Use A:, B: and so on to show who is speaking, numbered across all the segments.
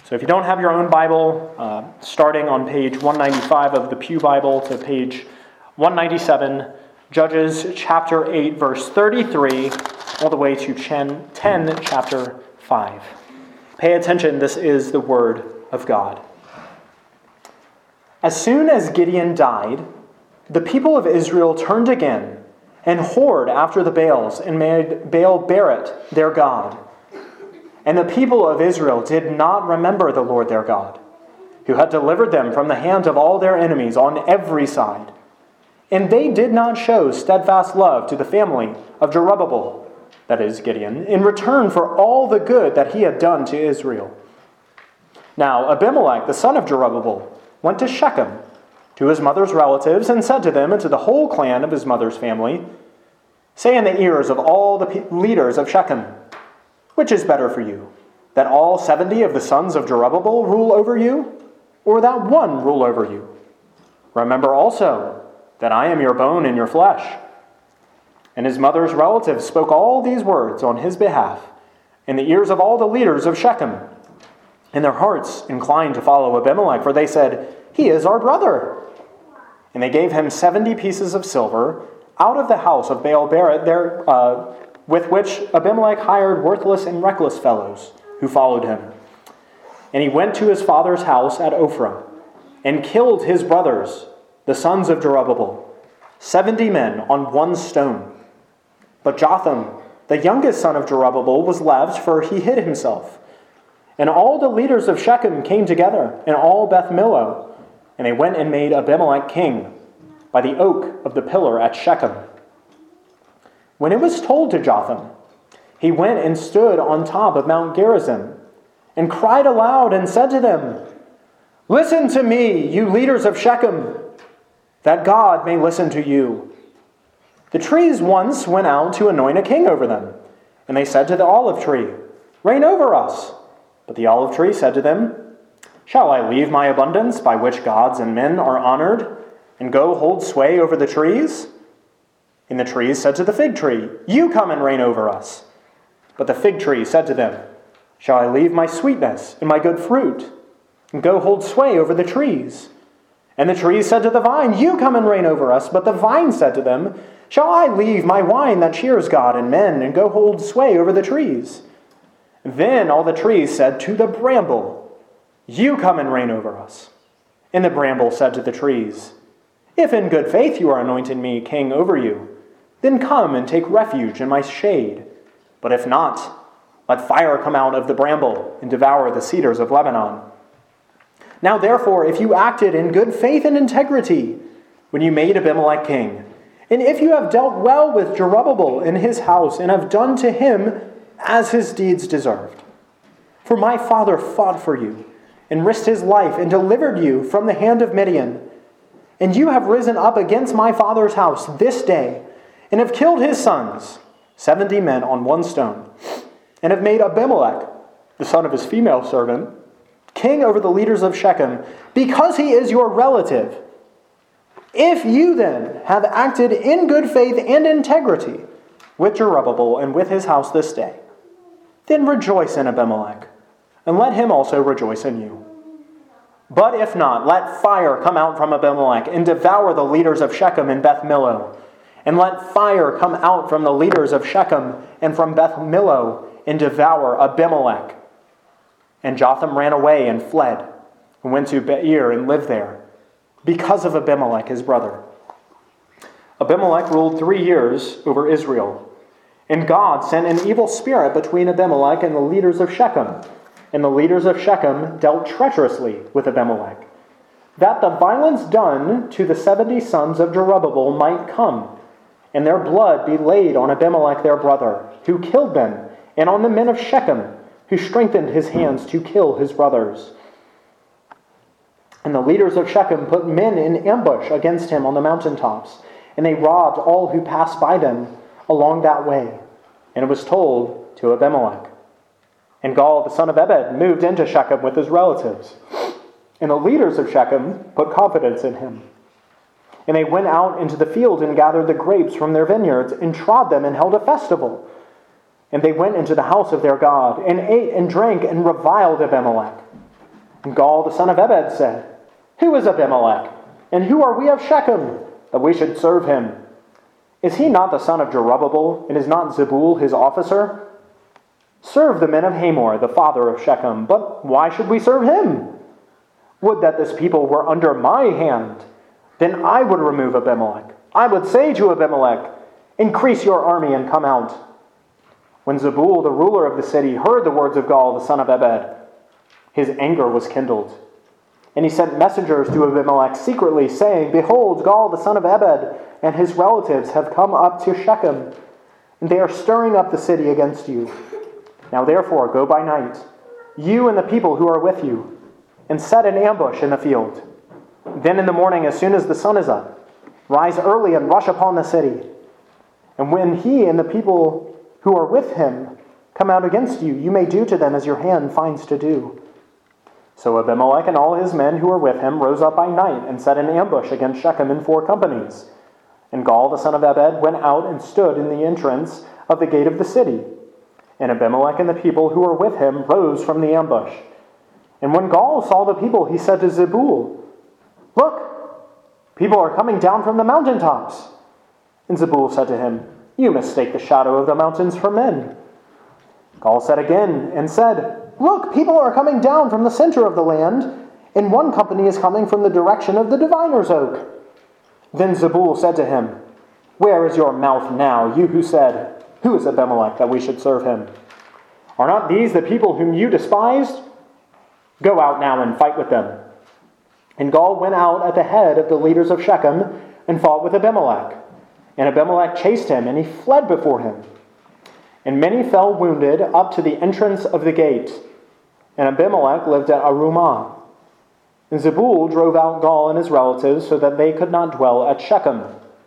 A: So if you don't have your own Bible, starting on page 195 of the Pew Bible to page 197, Judges chapter 8, verse 33, all the way to 10, chapter 5. Pay attention, this is the word of God. As soon as Gideon died, the people of Israel turned again and whored after the Baals and made Baal Berit their god. And the people of Israel did not remember the Lord their God, who had delivered them from the hand of all their enemies on every side. And they did not show steadfast love to the family of Jerubbabel, that is Gideon, in return for all the good that he had done to Israel. Now Abimelech, the son of Jerubbabel, went to Shechem, to his mother's relatives, and said to them and to the whole clan of his mother's family, "Say in the ears of all the leaders of Shechem, which is better for you, that all 70 of the sons of Jerubbabel rule over you, or that one rule over you? Remember also that I am your bone and your flesh." And his mother's relatives spoke all these words on his behalf in the ears of all the leaders of Shechem. And their hearts inclined to follow Abimelech, for they said, "He is our brother." And they gave him 70 pieces of silver out of the house of Baal Berit, with which Abimelech hired worthless and reckless fellows who followed him. And he went to his father's house at Ophrah and killed his brothers, the sons of Jerubbabel, 70 men on one stone. But Jotham, the youngest son of Jerubbabel, was left, for he hid himself. And all the leaders of Shechem came together, and all Beth Millo, and they went and made Abimelech king by the oak of the pillar at Shechem. When it was told to Jotham, he went and stood on top of Mount Gerizim, and cried aloud and said to them, "Listen to me, you leaders of Shechem, that God may listen to you. The trees once went out to anoint a king over them, and they said to the olive tree, 'Reign over us.' But the olive tree said to them, 'Shall I leave my abundance by which gods and men are honored, and go hold sway over the trees?' And the trees said to the fig tree, 'You come and reign over us.' But the fig tree said to them, 'Shall I leave my sweetness and my good fruit, and go hold sway over the trees?' And the trees said to the vine, 'You come and reign over us.' But the vine said to them, 'Shall I leave my wine that cheers God and men, and go hold sway over the trees?' Then all the trees said to the bramble, 'You come and reign over us.' And the bramble said to the trees, 'If in good faith you are anointing me king over you, then come and take refuge in my shade. But if not, let fire come out of the bramble and devour the cedars of Lebanon. Now therefore, if you acted in good faith and integrity when you made Abimelech king, and if you have dealt well with Jerubbabel in his house and have done to him as his deeds deserved, for my father fought for you and risked his life and delivered you from the hand of Midian, and you have risen up against my father's house this day, and have killed his sons, 70 men on one stone, and have made Abimelech, the son of his female servant, king over the leaders of Shechem, because he is your relative. If you then have acted in good faith and integrity with Jerubbabel and with his house this day, then rejoice in Abimelech, and let him also rejoice in you. But if not, let fire come out from Abimelech and devour the leaders of Shechem and Beth Millo. And let fire come out from the leaders of Shechem and from Beth Millo and devour Abimelech." And Jotham ran away and fled, and went to Beer and lived there, because of Abimelech his brother. Abimelech ruled 3 years over Israel. And God sent an evil spirit between Abimelech and the leaders of Shechem. And the leaders of Shechem dealt treacherously with Abimelech, that the violence done to the 70 sons of Jerubbabel might come, and their blood be laid on Abimelech their brother, who killed them, and on the men of Shechem, who strengthened his hands to kill his brothers. And the leaders of Shechem put men in ambush against him on the mountaintops, and they robbed all who passed by them along that way. And it was told to Abimelech. And Gaal, the son of Ebed, moved into Shechem with his relatives. And the leaders of Shechem put confidence in him. And they went out into the field and gathered the grapes from their vineyards and trod them and held a festival. And they went into the house of their God and ate and drank and reviled Abimelech. And Gaal the son of Ebed said, "Who is Abimelech, and who are we of Shechem, that we should serve him? Is he not the son of Jerubbaal, and is not Zebul his officer? Serve the men of Hamor, the father of Shechem, but why should we serve him? Would that this people were under my hand, then I would remove Abimelech. I would say to Abimelech, increase your army and come out." When Zebul, the ruler of the city, heard the words of Gaal the son of Ebed, his anger was kindled. And he sent messengers to Abimelech secretly, saying, "Behold, Gaal the son of Ebed and his relatives have come up to Shechem, and they are stirring up the city against you. Now therefore go by night, you and the people who are with you, and set an ambush in the field. Then in the morning, as soon as the sun is up, rise early and rush upon the city. And when he and the people who are with him come out against you, you may do to them as your hand finds to do." So Abimelech and all his men who were with him rose up by night and set an ambush against Shechem in 4 companies. And Gaal the son of Ebed went out and stood in the entrance of the gate of the city. And Abimelech and the people who were with him rose from the ambush. And when Gaal saw the people, he said to Zebul, "Look, people are coming down from the mountaintops." And Zebul said to him, "You mistake the shadow of the mountains for men." Gaal said again and said, "Look, people are coming down from the center of the land, and one company is coming from the direction of the diviner's oak." Then Zebul said to him, "Where is your mouth now, you who said, 'Who is Abimelech, that we should serve him?' Are not these the people whom you despised? Go out now and fight with them." And Gaal went out at the head of the leaders of Shechem and fought with Abimelech. And Abimelech chased him, and he fled before him. And many fell wounded up to the entrance of the gate. And Abimelech lived at Arumah. And Zebul drove out Gaal and his relatives so that they could not dwell at Shechem.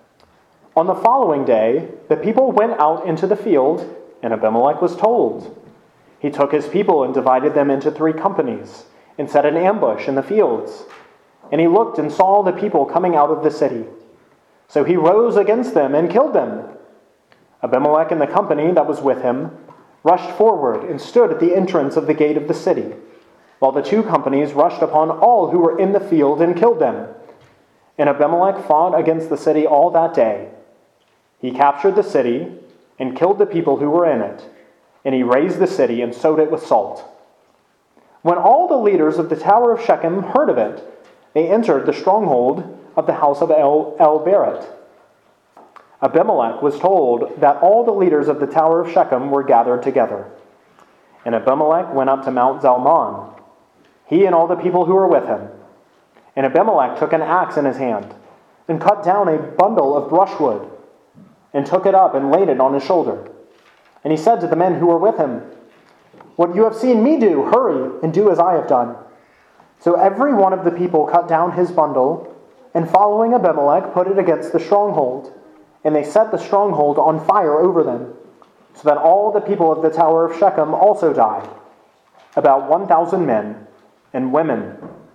A: On the following day, the people went out into the field, and Abimelech was told. He took his people and divided them into 3 companies, and set an ambush in the fields. And he looked and saw the people coming out of the city. So he rose against them and killed them. Abimelech and the company that was with him rushed forward and stood at the entrance of the gate of the city, while the 2 companies rushed upon all who were in the field and killed them. And Abimelech fought against the city all that day. He captured the city and killed the people who were in it, and he razed the city and sowed it with salt. When all the leaders of the tower of Shechem heard of it, they entered the stronghold of the house of El-Berit. Abimelech was told that all the leaders of the tower of Shechem were gathered together. And Abimelech went up to Mount Zalmon, he and all the people who were with him. And Abimelech took an axe in his hand, and cut down a bundle of brushwood, and took it up and laid it on his shoulder. And he said to the men who were with him, "What you have seen me do, hurry and do as I have done." So every one of the people cut down his bundle, and following Abimelech put it against the stronghold. And they set the stronghold on fire over them, so that all the people of the tower of Shechem also died, about 1,000 men and women.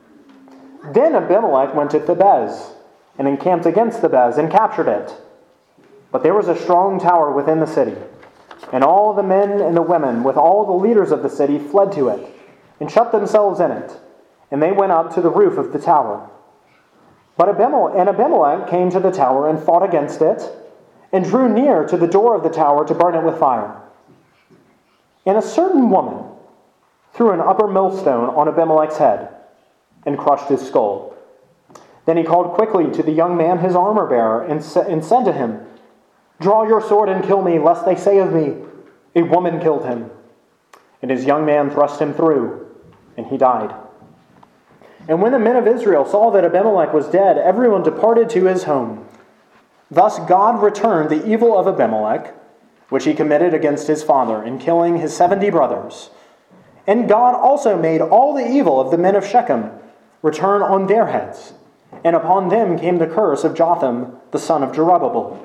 A: Then Abimelech went to Thebez, and encamped against Thebez, and captured it. But there was a strong tower within the city, and all the men and the women, with all the leaders of the city, fled to it, and shut themselves in it, and they went up to the roof of the tower. But Abimelech came to the tower and fought against it, and drew near to the door of the tower to burn it with fire. And a certain woman threw an upper millstone on Abimelech's head, and crushed his skull. Then he called quickly to the young man his armor-bearer, and said to him, "Draw your sword and kill me, lest they say of me, 'A woman killed him.' And his young man thrust him through, and he died. And when the men of Israel saw that Abimelech was dead, everyone departed to his home. Thus God returned the evil of Abimelech, which he committed against his father, in killing his 70 brothers. And God also made all the evil of the men of Shechem return on their heads, and upon them came the curse of Jotham, the son of Jerubbaal.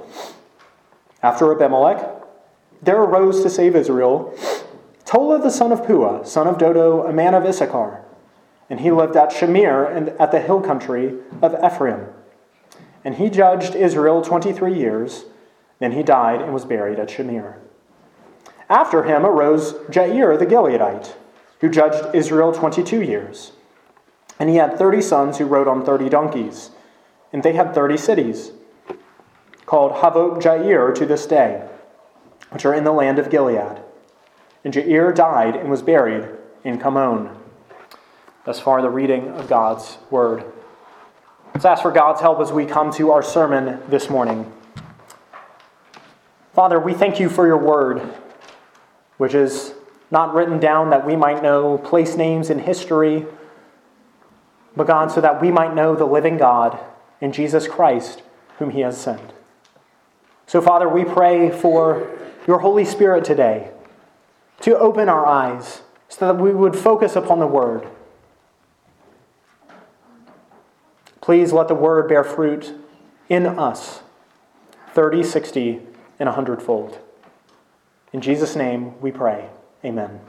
A: After Abimelech, there arose to save Israel Tola the son of Puah, son of Dodo, a man of Issachar. And he lived at Shamir and at the hill country of Ephraim. And he judged Israel 23 years. Then he died and was buried at Shamir. After him arose Jair the Gileadite, who judged Israel 22 years. And he had 30 sons who rode on 30 donkeys. And they had 30 cities, called Havot Jair to this day, which are in the land of Gilead. And Jair died and was buried in Kamon. Thus far, the reading of God's word. Let's ask for God's help as we come to our sermon this morning. Father, we thank you for your word, which is not written down that we might know place names in history, but God, so that we might know the living God in Jesus Christ, whom he has sent. So, Father, we pray for your Holy Spirit today to open our eyes so that we would focus upon the word. Please let the word bear fruit in us, 30, 60, and 100-fold. In Jesus' name we pray. Amen.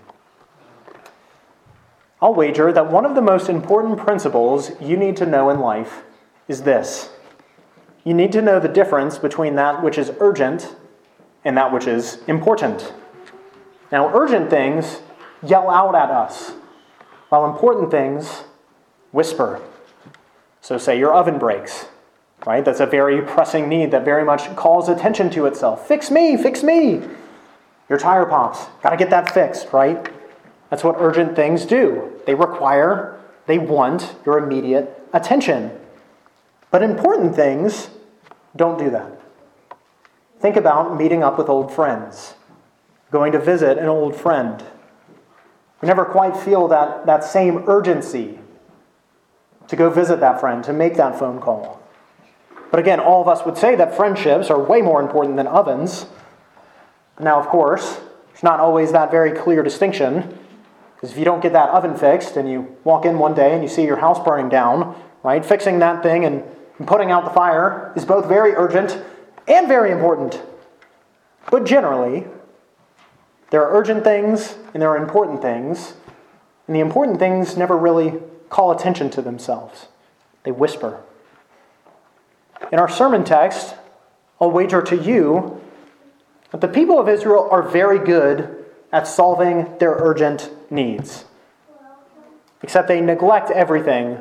A: I'll wager that one of the most important principles you need to know in life is this. You need to know the difference between that which is urgent and that which is important. Now, urgent things yell out at us, while important things whisper. So say your oven breaks, right? That's a very pressing need that very much calls attention to itself. Fix me, fix me. Your tire pops. Got to get that fixed, right? That's what urgent things do. They want your immediate attention. But important things don't do that. Think about meeting up with old friends, going to visit an old friend. We never quite feel that same urgency to go visit that friend, to make that phone call. But again, all of us would say that friendships are way more important than ovens. Now, of course, it's not always that very clear distinction, because if you don't get that oven fixed and you walk in one day and you see your house burning down, right, fixing that thing and putting out the fire is both very urgent and very important. But generally, there are urgent things and there are important things, and the important things never really call attention to themselves. They whisper. In our sermon text, I'll wager to you that the people of Israel are very good at solving their urgent needs. Except they neglect everything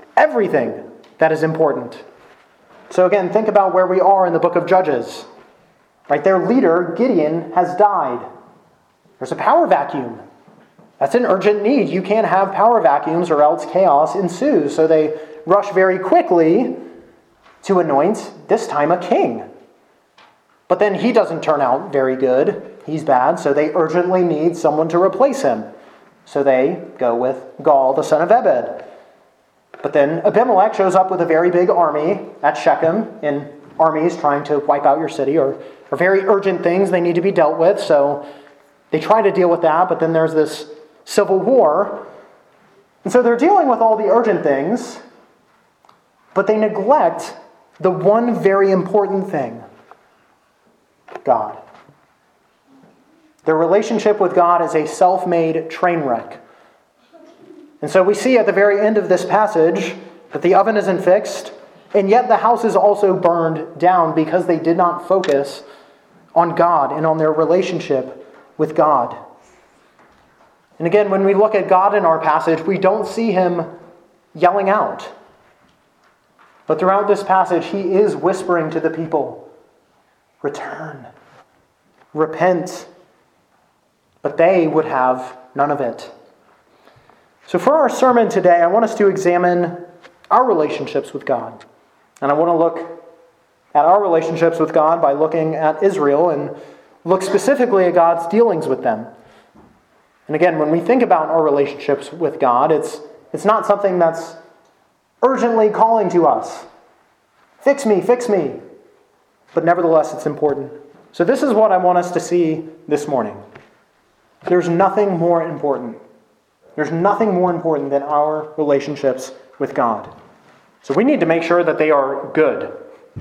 A: that is important. So again, think about where we are in the book of Judges. Right, their leader, Gideon, has died. There's a power vacuum. That's an urgent need. You can't have power vacuums or else chaos ensues. So they rush very quickly to anoint, this time, a king. But then he doesn't turn out very good. He's bad, so they urgently need someone to replace him. So they go with Gaul, the son of Ebed. But then Abimelech shows up with a very big army at Shechem, and armies trying to wipe out your city are very urgent things. They need to be dealt with, so they try to deal with that, but then there's this civil war. And so they're dealing with all the urgent things, but they neglect the one very important thing, God. Their relationship with God is a self-made train wreck. And so we see at the very end of this passage that the oven isn't fixed, and yet the house is also burned down because they did not focus on God and on their relationship with God. And again, when we look at God in our passage, we don't see him yelling out. But throughout this passage, he is whispering to the people, return, repent. But they would have none of it. So for our sermon today, I want us to examine our relationships with God. And I want to look at our relationships with God by looking at Israel and look specifically at God's dealings with them. And again, when we think about our relationships with God, it's not something that's urgently calling to us. Fix me, fix me. But nevertheless, it's important. So this is what I want us to see this morning. There's nothing more important. There's nothing more important than our relationships with God. So we need to make sure that they are good.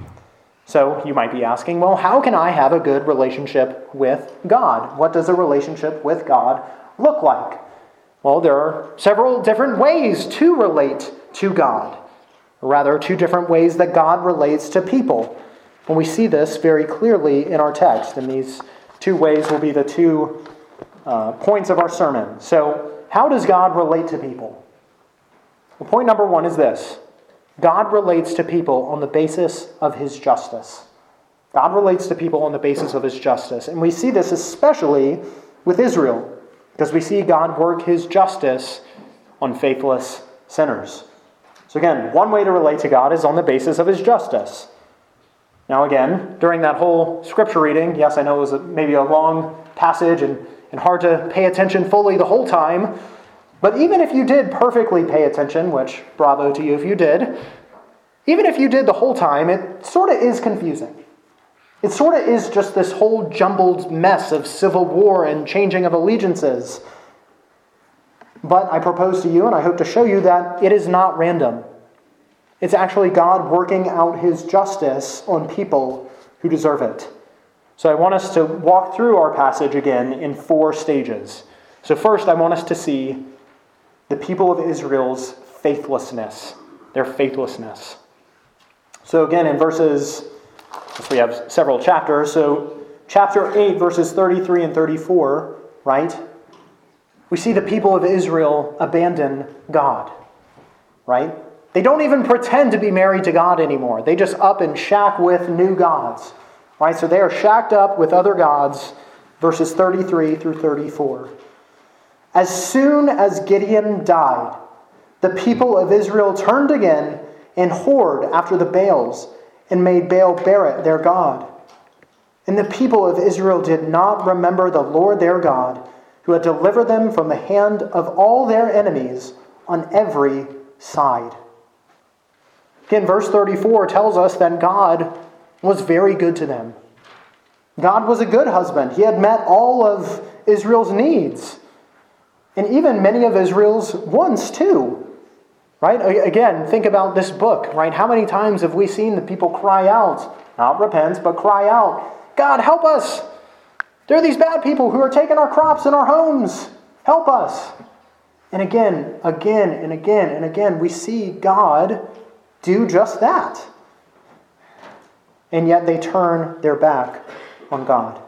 A: So you might be asking, well, how can I have a good relationship with God? What does a relationship with God look like? Well, there are several different ways to relate to God. Or rather, two different ways that God relates to people. And we see this very clearly in our text. And these two ways will be the 2 points of our sermon. So, how does God relate to people? Well, point number one is this. God relates to people on the basis of his justice. God relates to people on the basis of his justice. And we see this especially with Israel, because we see God work his justice on faithless sinners. So again, one way to relate to God is on the basis of his justice. Now again, during that whole scripture reading, yes, I know it was maybe a long passage and hard to pay attention fully the whole time, but even if you did perfectly pay attention, which bravo to you if you did, even if you did the whole time, it sort of is confusing. It sort of is just this whole jumbled mess of civil war and changing of allegiances. But I propose to you, and I hope to show you, that it is not random. It's actually God working out his justice on people who deserve it. So I want us to walk through our passage again in 4 stages. So first, I want us to see the people of Israel's faithlessness, their faithlessness. So again, in verses, we have several chapters, so chapter 8, verses 33 and 34, right? We see the people of Israel abandon God, right? They don't even pretend to be married to God anymore. They just up and shack with new gods, right? So they are shacked up with other gods, verses 33 through 34. As soon as Gideon died, the people of Israel turned again and whored after the Baals and made Baal-berith their god. And the people of Israel did not remember the Lord their God, who had delivered them from the hand of all their enemies on every side. Again, verse 34 tells us that God was very good to them. God was a good husband. He had met all of Israel's needs, and even many of Israel's wants too. Right? Again, think about this book, right? How many times have we seen the people cry out, not repent, but cry out, God, help us! There are these bad people who are taking our crops and our homes. Help us! And again, and again, we see God do just that. And yet they turn their back on God.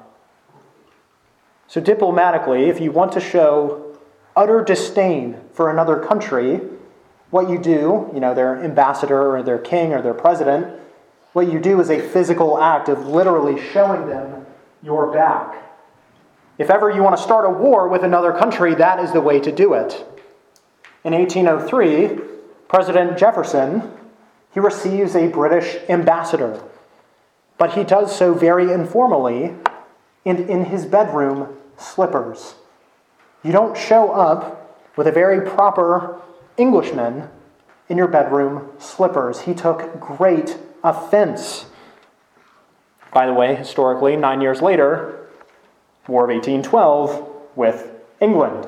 A: So diplomatically, if you want to show utter disdain for another country, what you do, their ambassador or their king or their president, what you do is a physical act of literally showing them your back. If ever you want to start a war with another country, that is the way to do it. In 1803, President Jefferson, he receives a British ambassador, but he does so very informally and in his bedroom slippers. You don't show up with a very proper Englishman in your bedroom slippers. He took great offense. By the way, historically, 9 years later, War of 1812 with England.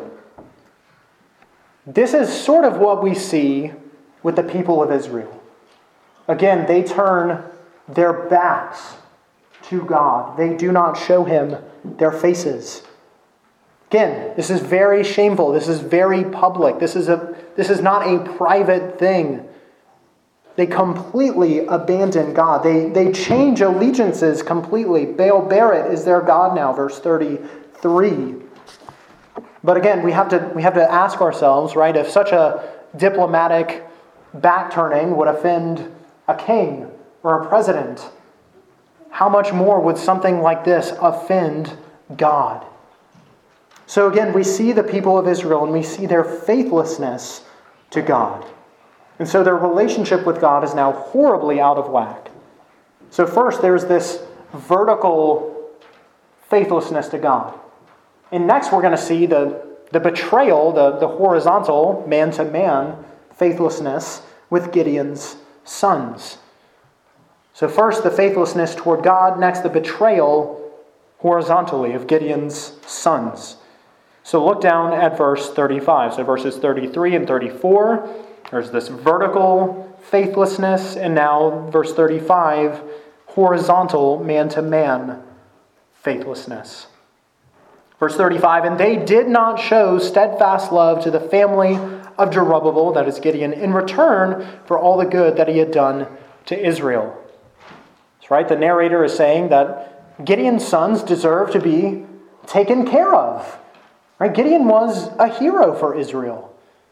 A: This is sort of what we see with the people of Israel. Again, they turn their backs to God. They do not show him their faces. Again, this is very shameful. This is very public. This is not a private thing. They completely abandon God. They change allegiances completely. Baal-berith is their god now, verse 33. But again, we have to ask ourselves, right, if such a diplomatic back-turning would offend a king or a president, how much more would something like this offend God? So again, we see the people of Israel and we see their faithlessness to God. And so their relationship with God is now horribly out of whack. So first, there's this vertical faithlessness to God. And next, we're going to see the betrayal, the horizontal, man-to-man faithlessness with Gideon's sons. So first, the faithlessness toward God. Next, the betrayal horizontally of Gideon's sons. So look down at verse 35. So verses 33 and 34, there's this vertical faithlessness, and now verse 35, horizontal man-to-man faithlessness. Verse 35, and they did not show steadfast love to the family of Jerubbaal, that is Gideon, in return for all the good that he had done to Israel. That's right, the narrator is saying that Gideon's sons deserve to be taken care of. Right? Gideon was a hero for Israel.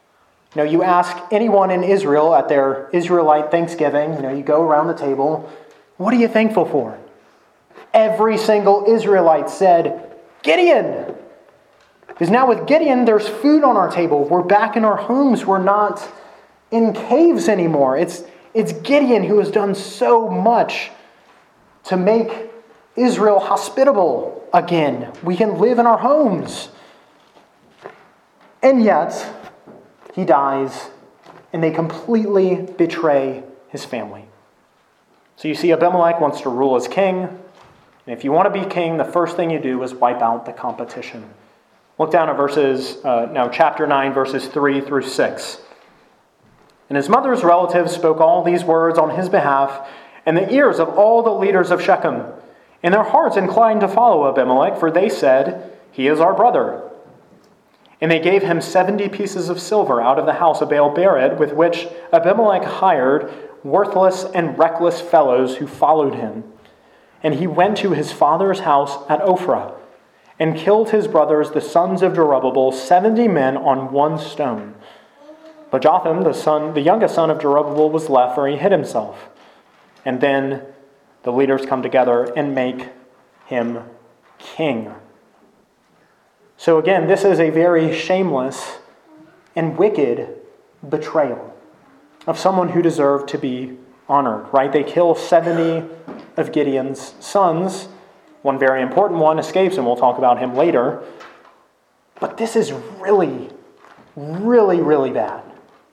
A: You ask anyone in Israel at their Israelite Thanksgiving, you go around the table, what are you thankful for? Every single Israelite said, Gideon. Because now with Gideon, there's food on our table. We're back in our homes. We're not in caves anymore. It's Gideon who has done so much to make Israel hospitable again. We can live in our homes. And yet, he dies, and they completely betray his family. So you see, Abimelech wants to rule as king. And if you want to be king, the first thing you do is wipe out the competition. Look down at chapter 9, verses 3 through 6. And his mother's relatives spoke all these words on his behalf in the ears of all the leaders of Shechem. And their hearts inclined to follow Abimelech, for they said, he is our brother. And they gave him 70 pieces of silver out of the house of Baal-Bered, with which Abimelech hired worthless and reckless fellows who followed him. And he went to his father's house at Ophrah, and killed his brothers, the sons of Jerubbabel, 70 men on one stone. But Jotham, the youngest son of Jerubbabel, was left, for he hid himself. And then the leaders come together and make him king. So again, this is a very shameless and wicked betrayal of someone who deserved to be honored, right? They kill 70 of Gideon's sons. One very important one escapes, and we'll talk about him later. But this is really, really, really bad.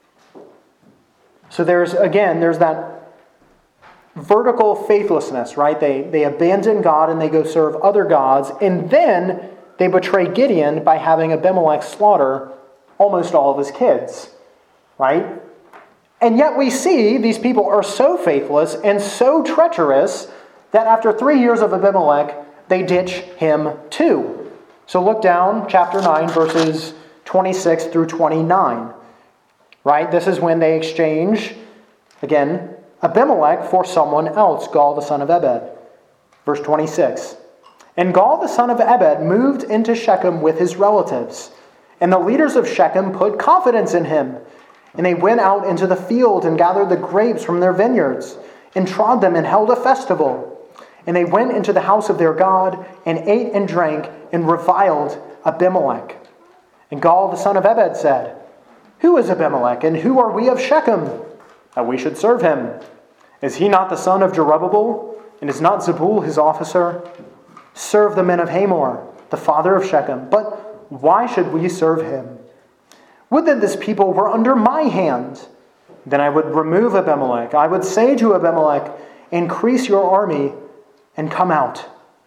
A: So there's that vertical faithlessness, right? They abandon God and they go serve other gods, and then they betray Gideon by having Abimelech slaughter almost all of his kids, right? And yet we see these people are so faithless and so treacherous that after 3 years of Abimelech, they ditch him too. So look down, chapter 9, verses 26 through 29, right? This is when they exchange, again, Abimelech for someone else, Gaal the son of Ebed. Verse 26. And Gaal the son of Ebed moved into Shechem with his relatives. And the leaders of Shechem put confidence in him. And they went out into the field and gathered the grapes from their vineyards, and trod them and held a festival. And they went into the house of their God, and ate and drank, and reviled Abimelech. And Gaal the son of Ebed said, Who is Abimelech, and who are we of Shechem, that we should serve him? Is he not the son of Jerubbabel, and is not Zebul his officer? Serve the men of Hamor, the father of Shechem. But why should we serve him? Would that this people were under my hand. Then I would remove Abimelech. I would say to Abimelech, Increase your army and come out.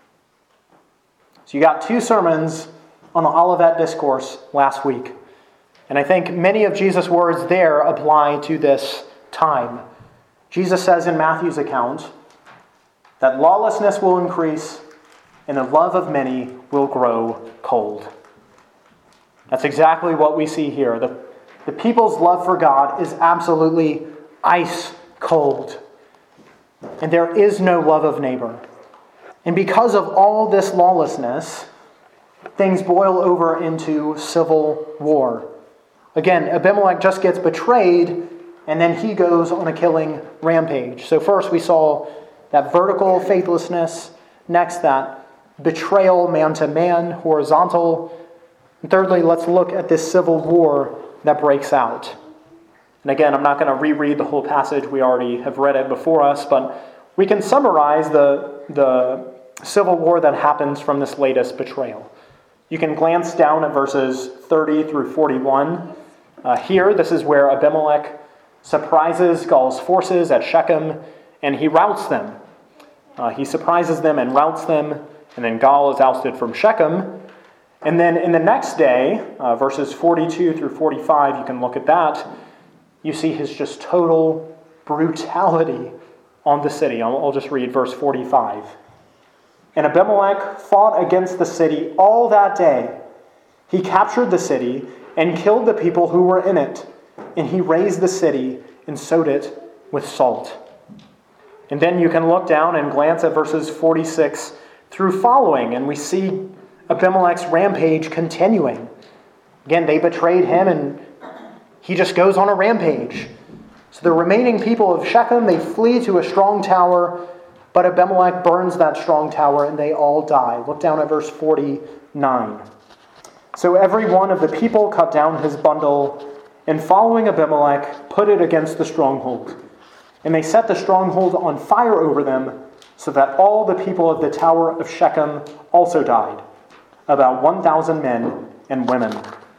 A: So you got 2 sermons on the Olivet Discourse last week. And I think many of Jesus' words there apply to this time. Jesus says in Matthew's account that lawlessness will increase and the love of many will grow cold. That's exactly what we see here. The people's love for God is absolutely ice cold. And there is no love of neighbor. And because of all this lawlessness, things boil over into civil war. Again, Abimelech just gets betrayed, and then he goes on a killing rampage. So first we saw that vertical faithlessness. Next, that betrayal man to man, horizontal. And thirdly, let's look at this civil war that breaks out. And again, I'm not going to reread the whole passage. We already have read it before us, but we can summarize the civil war that happens from this latest betrayal. You can glance down at verses 30 through 41. Here, this is where Abimelech surprises Gaal's forces at Shechem, and he routs them. He surprises them and routs them, and then Gaal is ousted from Shechem. And then in the next day, verses 42 through 45, you can look at that. You see his just total brutality on the city. I'll just read verse 45. And Abimelech fought against the city all that day. He captured the city and killed the people who were in it. And he razed the city and sowed it with salt. And then you can look down and glance at verses 46 through following, and we see Abimelech's rampage continuing. Again, they betrayed him, and he just goes on a rampage. So the remaining people of Shechem, they flee to a strong tower, but Abimelech burns that strong tower and they all die. Look down at verse 49. So every one of the people cut down his bundle, and following Abimelech, put it against the stronghold. And they set the stronghold on fire over them, so that all the people of the tower of Shechem also died, about 1,000 men and women.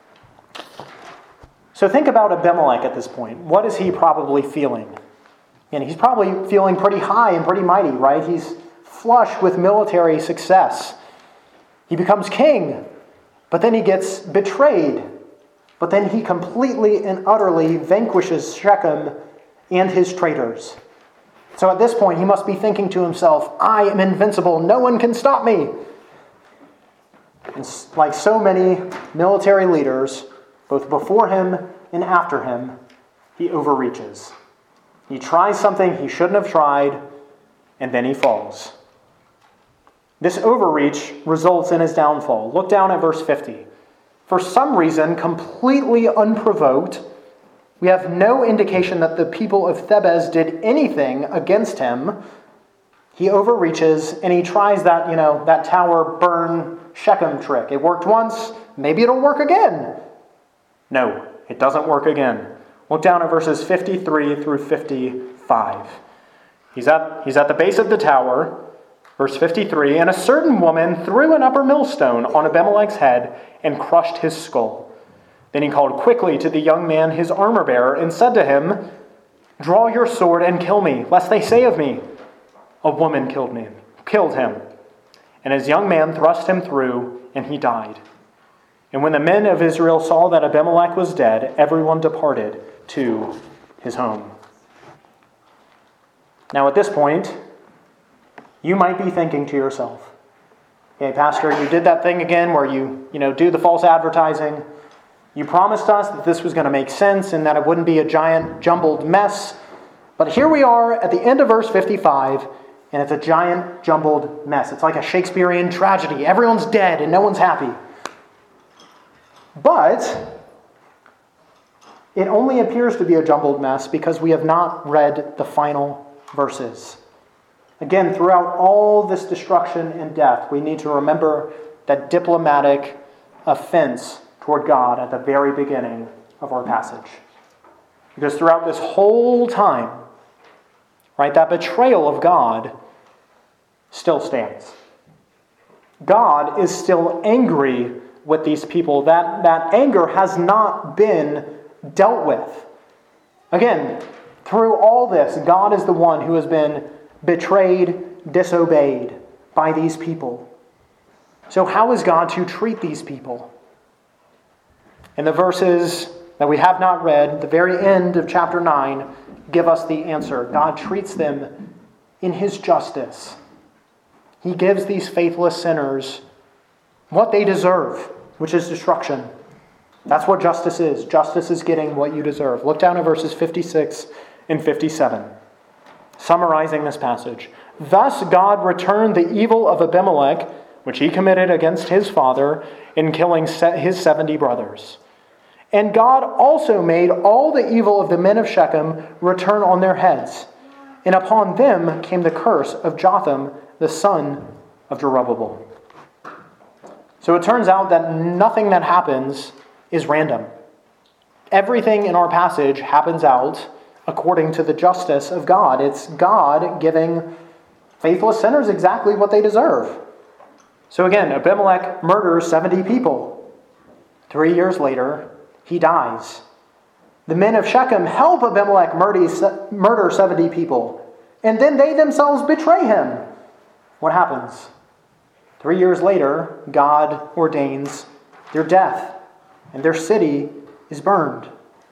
A: So think about Abimelech at this point. What is he probably feeling? And he's probably feeling pretty high and pretty mighty, right? He's flush with military success. He becomes king, but then he gets betrayed. But then he completely and utterly vanquishes Shechem and his traitors. So at this point, he must be thinking to himself, I am invincible. No one can stop me. And like so many military leaders, both before him and after him, he overreaches. He tries something he shouldn't have tried, and then he falls. This overreach results in his downfall. Look down at verse 50. For some reason, completely unprovoked, we have no indication that the people of Thebez did anything against him. He overreaches and he tries that tower burn Shechem trick. It worked once, maybe it'll work again. No, it doesn't work again. Look down at verses 53 through 55. He's at the base of the tower, verse 53, and a certain woman threw an upper millstone on Abimelech's head and crushed his skull. Then he called quickly to the young man, his armor-bearer, and said to him, Draw your sword and kill me, lest they say of me, A woman killed him. And his young man thrust him through, and he died. And when the men of Israel saw that Abimelech was dead, everyone departed to his home. Now at this point, you might be thinking to yourself, okay, Pastor, you did that thing again where you do the false advertising. You promised us that this was going to make sense and that it wouldn't be a giant jumbled mess. But here we are at the end of verse 55, and it's a giant jumbled mess. It's like a Shakespearean tragedy. Everyone's dead and no one's happy. But it only appears to be a jumbled mess because we have not read the final verses. Again, throughout all this destruction and death, we need to remember that diplomatic offense toward God at the very beginning of our passage. Because throughout this whole time, right, that betrayal of God still stands. God is still angry with these people. That anger has not been dealt with. Again, through all this, God is the one who has been betrayed, disobeyed by these people. So how is God to treat these people? And the verses that we have not read, the very end of chapter 9, give us the answer. God treats them in his justice. He gives these faithless sinners what they deserve, which is destruction. That's what justice is. Justice is getting what you deserve. Look down at verses 56 and 57. Summarizing this passage. Thus God returned the evil of Abimelech, which he committed against his father, in killing his 70 brothers. And God also made all the evil of the men of Shechem return on their heads. And upon them came the curse of Jotham, the son of Jerubbabel. So it turns out that nothing that happens is random. Everything in our passage happens out according to the justice of God. It's God giving faithless sinners exactly what they deserve. So again, Abimelech murders 70 people. 3 years later, he dies. The men of Shechem help Abimelech murder 70 people, and then they themselves betray him. What happens? 3 years later, God ordains their death, and their city is burned.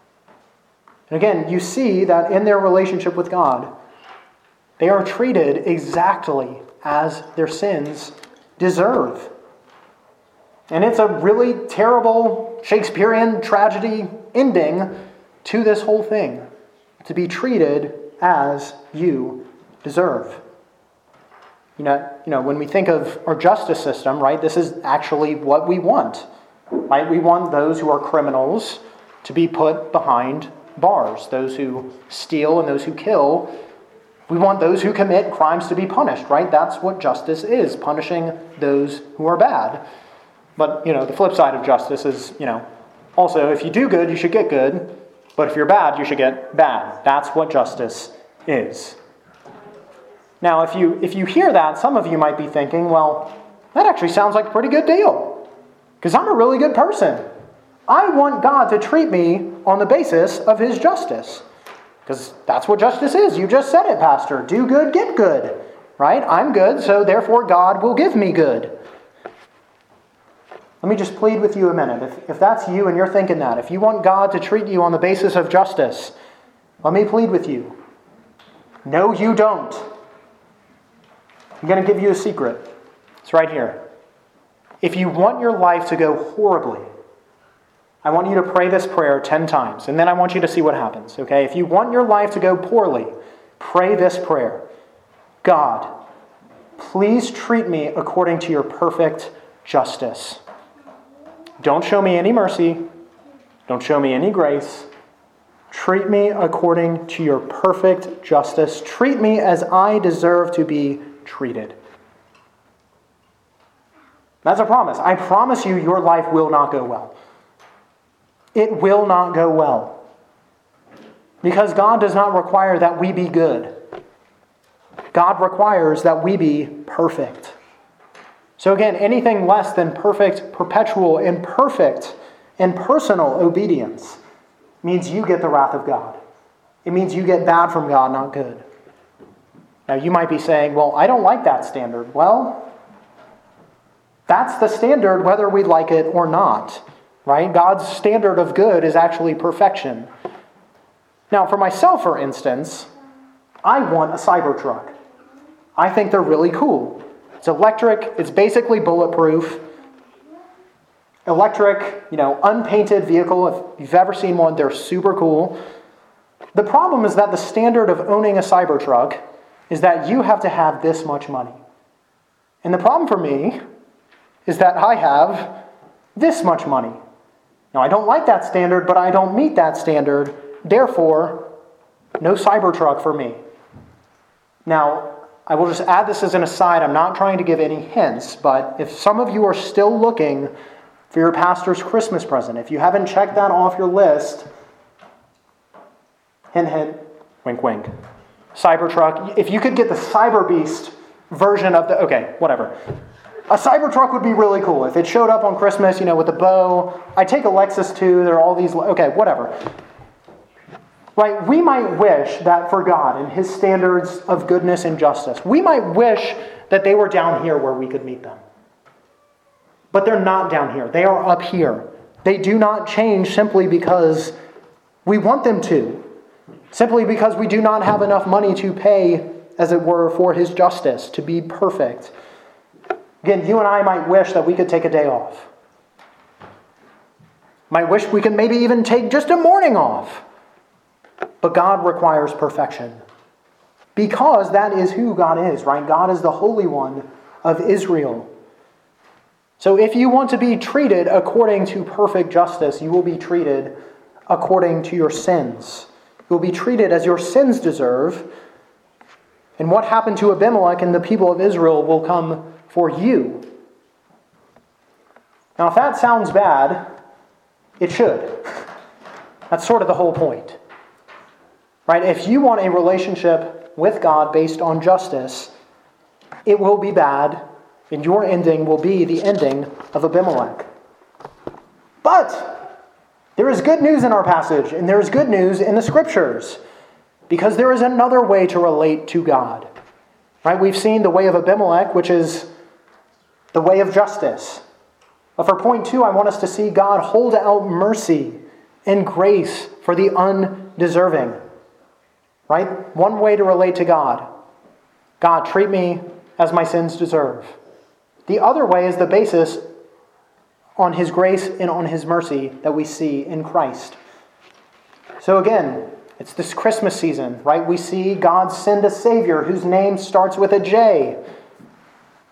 A: And again, you see that in their relationship with God, they are treated exactly as their sins deserve. And it's a really terrible Shakespearean tragedy ending to this whole thing, to be treated as you deserve. You know, when we think of our justice system, right, this is actually what we want. Right? We want those who are criminals to be put behind bars. Those who steal and those who kill, we want those who commit crimes to be punished, right? That's what justice is, punishing those who are bad. But, the flip side of justice is, also if you do good, you should get good. But if you're bad, you should get bad. That's what justice is. Now, if you hear that, some of you might be thinking, well, that actually sounds like a pretty good deal. Because I'm a really good person. I want God to treat me on the basis of his justice. Because that's what justice is. You just said it, Pastor. Do good, get good. Right? I'm good, so therefore God will give me good. Let me just plead with you a minute. If that's you and you're thinking that, if you want God to treat you on the basis of justice, let me plead with you. No, you don't. I'm going to give you a secret. It's right here. If you want your life to go horribly, I want you to pray this prayer 10 times, and then I want you to see what happens, okay? If you want your life to go poorly, pray this prayer. God, please treat me according to your perfect justice. Don't show me any mercy. Don't show me any grace. Treat me according to your perfect justice. Treat me as I deserve to be treated. That's a promise. I promise you your life will not go well. It will not go well. Because God does not require that we be good. God requires that we be perfect. So again, anything less than perfect, perpetual, and perfect and personal obedience means you get the wrath of God. It means you get bad from God, not good. Now you might be saying, well, I don't like that standard. Well, that's the standard whether we like it or not, right? God's standard of good is actually perfection. Now for myself, for instance, I want a Cybertruck. I think they're really cool. It's electric, it's basically bulletproof. Electric, unpainted vehicle. If you've ever seen one, they're super cool. The problem is that the standard of owning a Cybertruck is that you have to have this much money. And the problem for me is that I have this much money. Now, I don't like that standard, but I don't meet that standard. Therefore, no Cybertruck for me. Now, I will just add this as an aside. I'm not trying to give any hints, but if some of you are still looking for your pastor's Christmas present, if you haven't checked that off your list, hint, hint, wink, wink. Cybertruck. If you could get the Cyber Beast version of okay, whatever. A Cybertruck would be really cool. If it showed up on Christmas, with a bow. I take a Lexus too. There are all these, okay, whatever. Right? We might wish that for God and his standards of goodness and justice, we might wish that they were down here where we could meet them. But they're not down here. They are up here. They do not change simply because we want them to. Simply because we do not have enough money to pay, as it were, for his justice, to be perfect. Again, you and I might wish that we could take a day off. Might wish we could maybe even take just a morning off. But God requires perfection. Because that is who God is, right? God is the Holy One of Israel. So if you want to be treated according to perfect justice, you will be treated according to your sins. You will be treated as your sins deserve. And what happened to Abimelech and the people of Israel will come for you. Now, if that sounds bad, it should. That's sort of the whole point. Right? If you want a relationship with God based on justice, it will be bad, and your ending will be the ending of Abimelech. But there is good news in our passage, and there is good news in the Scriptures, because there is another way to relate to God. Right? We've seen the way of Abimelech, which is the way of justice. But for point 2, I want us to see God hold out mercy and grace for the undeserving. Right? One way to relate to God. God, treat me as my sins deserve. The other way is the basis on his grace and on his mercy that we see in Christ. So again, it's this Christmas season, right? We see God send a Savior whose name starts with a J.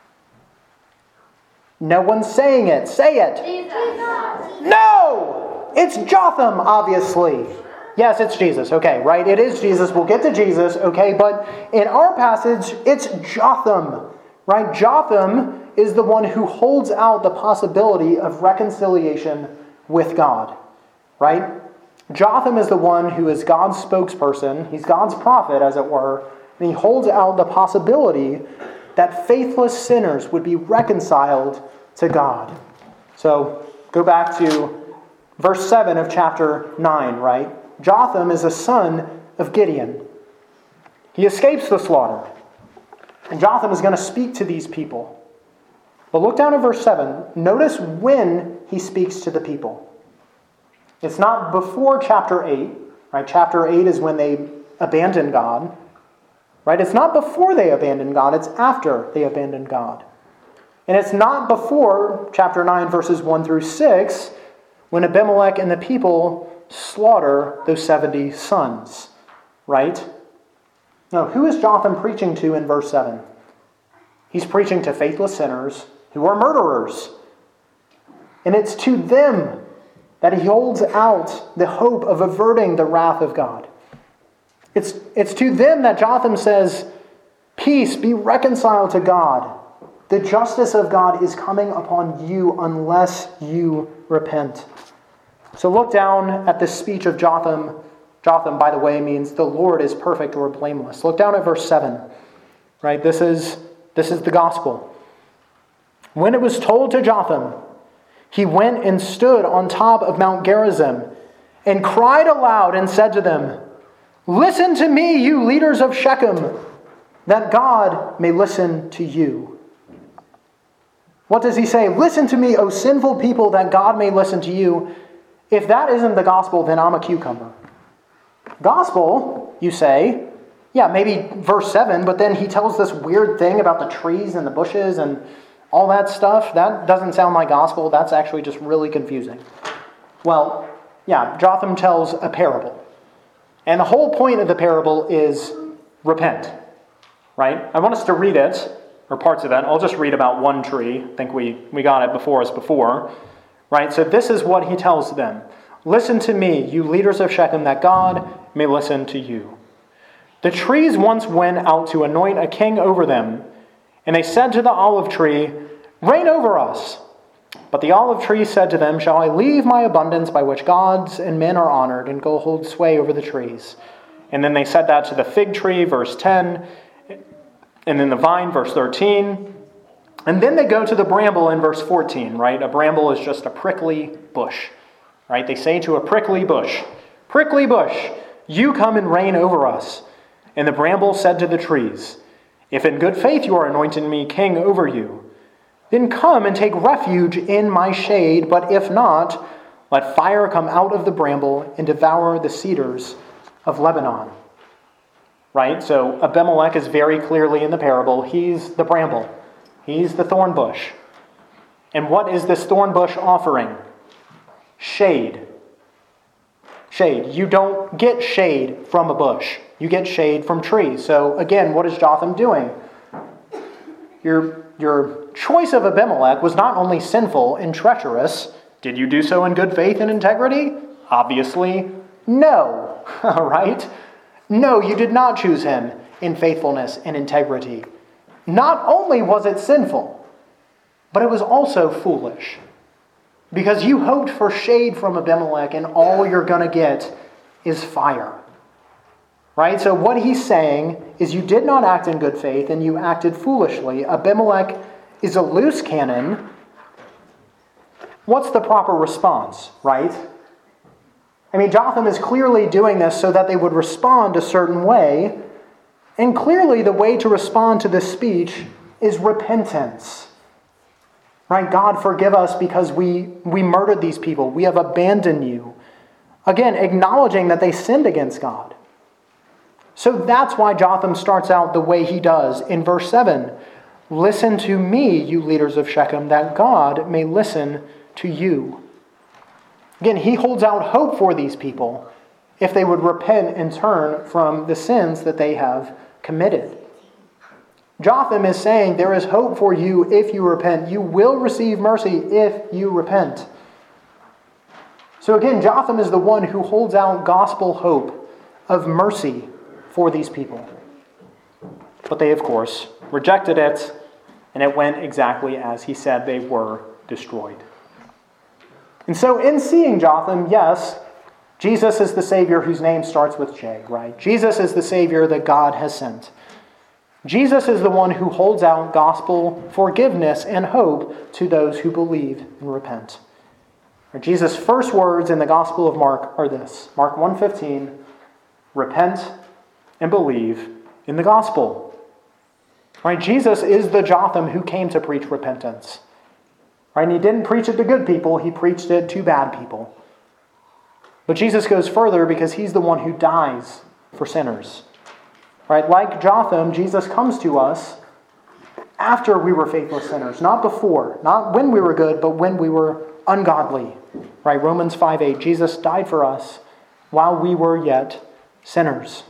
A: No one's saying it. Say it.
B: Jesus.
A: No! it's Jotham, obviously. Yes, it's Jesus. Okay, right? It is Jesus. We'll get to Jesus, okay? But in our passage, it's Jotham, right? Jotham is the one who holds out the possibility of reconciliation with God, right? Jotham is the one who is God's spokesperson. He's God's prophet, as it were. And he holds out the possibility that faithless sinners would be reconciled to God. So, go back to verse 7 of chapter 9, right? Jotham is a son of Gideon. He escapes the slaughter. And Jotham is going to speak to these people. But look down at verse 7. Notice when he speaks to the people. It's not before chapter 8. Right? Chapter 8 is when they abandon God. Right? It's not before they abandon God. It's after they abandon God. And it's not before chapter 9, verses 1 through 6, when Abimelech and the people slaughter those 70 sons. Right? Now, who is Jotham preaching to in verse 7? He's preaching to faithless sinners who are murderers. And it's to them that he holds out the hope of averting the wrath of God. It's to them that Jotham says, peace, be reconciled to God. The justice of God is coming upon you unless you repent. So look down at this speech of Jotham. Jotham, by the way, means the Lord is perfect or blameless. Look down at verse 7. Right? This is the gospel. When it was told to Jotham, he went and stood on top of Mount Gerizim and cried aloud and said to them, listen to me, you leaders of Shechem, that God may listen to you. What does he say? Listen to me, O sinful people, that God may listen to you. If that isn't the gospel, then I'm a cucumber. Gospel, you say? Yeah, maybe verse 7, but then he tells this weird thing about the trees and the bushes and all that stuff. That doesn't sound like gospel. That's actually just really confusing. Well, yeah, Jotham tells a parable. And the whole point of the parable is repent. Right? I want us to read it, or parts of it. I'll just read about one tree. I think we got it before us before. Right? So this is what he tells them. Listen to me, you leaders of Shechem, that God may listen to you. The trees once went out to anoint a king over them, and they said to the olive tree, reign over us. But the olive tree said to them, shall I leave my abundance by which gods and men are honored, and go hold sway over the trees? And then they said that to the fig tree, verse 10, and then the vine, verse 13. And then they go to the bramble in verse 14, right? A bramble is just a prickly bush, right? They say to a prickly bush, you come and reign over us. And the bramble said to the trees, if in good faith you are anointing me king over you, then come and take refuge in my shade, but if not, let fire come out of the bramble and devour the cedars of Lebanon. Right? So Abimelech is very clearly in the parable. He's the bramble. He's the thorn bush. And what is this thorn bush offering? Shade. Shade. You don't get shade from a bush. You get shade from trees. So again, what is Jotham doing? Your choice of Abimelech was not only sinful and treacherous. Did you do so in good faith and integrity? Obviously, no. Right? No, you did not choose him in faithfulness and integrity. Not only was it sinful, but it was also foolish. Because you hoped for shade from Abimelech, and all you're going to get is fire. Right? So what he's saying is you did not act in good faith, and you acted foolishly. Abimelech is a loose cannon. What's the proper response, right? I mean, Jotham is clearly doing this so that they would respond a certain way. And clearly the way to respond to this speech is repentance. Right? God, forgive us because we murdered these people. We have abandoned you. Again, acknowledging that they sinned against God. So that's why Jotham starts out the way he does in verse 7. Listen to me, you leaders of Shechem, that God may listen to you. Again, he holds out hope for these people if they would repent and turn from the sins that they have committed. Jotham is saying there is hope for you if you repent. You will receive mercy if you repent. So again, Jotham is the one who holds out gospel hope of mercy for these people. But they, of course, rejected it, and it went exactly as he said. They were destroyed. And so in seeing Jotham, yes, Jesus is the Savior whose name starts with J, right? Jesus is the Savior that God has sent. Jesus is the one who holds out gospel forgiveness and hope to those who believe and repent. Jesus' first words in the Gospel of Mark are this. Mark 1:15, repent and believe in the gospel. Right? Jesus is the Jotham who came to preach repentance. Right? And he didn't preach it to good people, he preached it to bad people. But Jesus goes further because he's the one who dies for sinners. Right? Like Jotham, Jesus comes to us after we were faithless sinners, not before, not when we were good, but when we were ungodly. Right? Romans 5:8, Jesus died for us while we were yet sinners.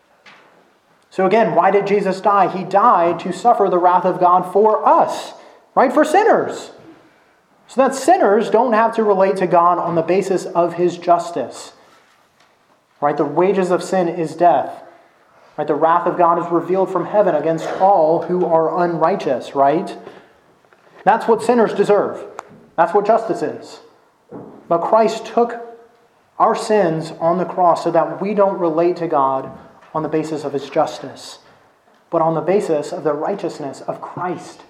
A: So again, why did Jesus die? He died to suffer the wrath of God for us, right? For sinners. So that sinners don't have to relate to God on the basis of his justice. Right? The wages of sin is death. Right? The wrath of God is revealed from heaven against all who are unrighteous, right? That's what sinners deserve. That's what justice is. But Christ took our sins on the cross so that we don't relate to God on the basis of his justice, but on the basis of the righteousness of Christ.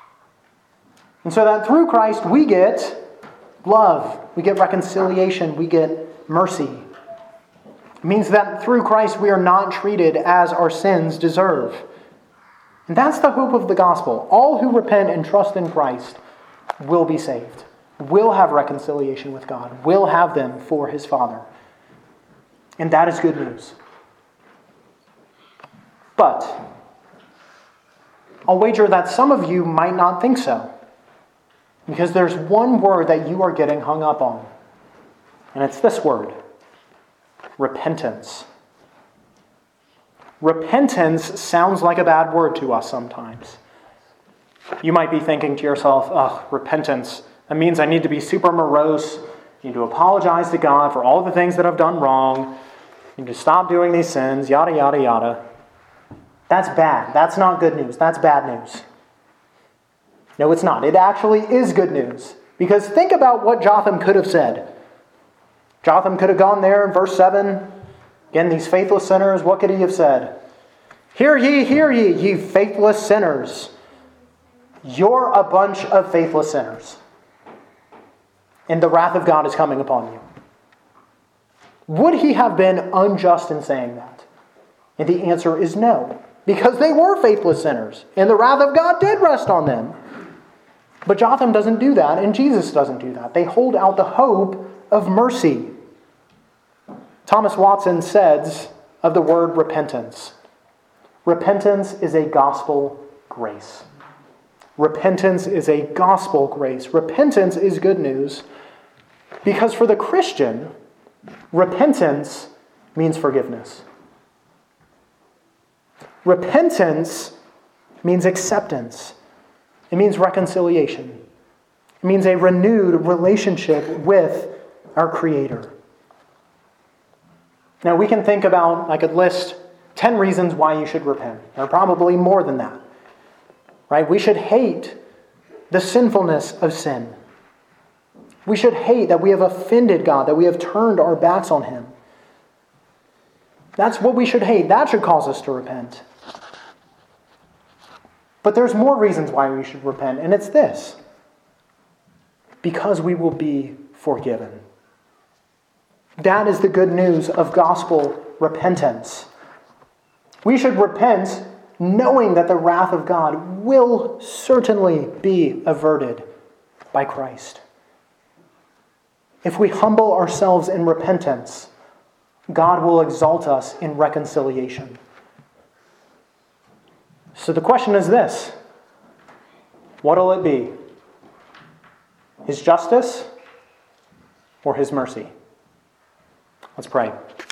A: And so that through Christ we get love, we get reconciliation, we get mercy. It means that through Christ we are not treated as our sins deserve. And that's the hope of the gospel. All who repent and trust in Christ will be saved, will have reconciliation with God, will have them for his Father. And that is good news. But I'll wager that some of you might not think so. Because there's one word that you are getting hung up on. And it's this word. Repentance. Repentance sounds like a bad word to us sometimes. You might be thinking to yourself, oh, repentance. That means I need to be super morose. I need to apologize to God for all the things that I've done wrong. I need to stop doing these sins, yada, yada, yada. That's bad. That's not good news. That's bad news. No, it's not. It actually is good news. Because think about what Jotham could have said. Jotham could have gone there in verse 7. Again, these faithless sinners, what could he have said? Hear ye, ye faithless sinners. You're a bunch of faithless sinners. And the wrath of God is coming upon you. Would he have been unjust in saying that? And the answer is no. Because they were faithless sinners. And the wrath of God did rest on them. But Jotham doesn't do that, and Jesus doesn't do that. They hold out the hope of mercy. Thomas Watson says of the word repentance, repentance is a gospel grace. Repentance is a gospel grace. Repentance is good news because for the Christian, repentance means forgiveness. Repentance means acceptance. It means reconciliation. It means a renewed relationship with our Creator. Now we can think about, I could list 10 reasons why you should repent. There are probably more than that. Right? We should hate the sinfulness of sin. We should hate that we have offended God, that we have turned our backs on him. That's what we should hate. That should cause us to repent. But there's more reasons why we should repent, and it's this. Because we will be forgiven. That is the good news of gospel repentance. We should repent knowing that the wrath of God will certainly be averted by Christ. If we humble ourselves in repentance, God will exalt us in reconciliation. So the question is this. What'll it be? His justice or his mercy? Let's pray.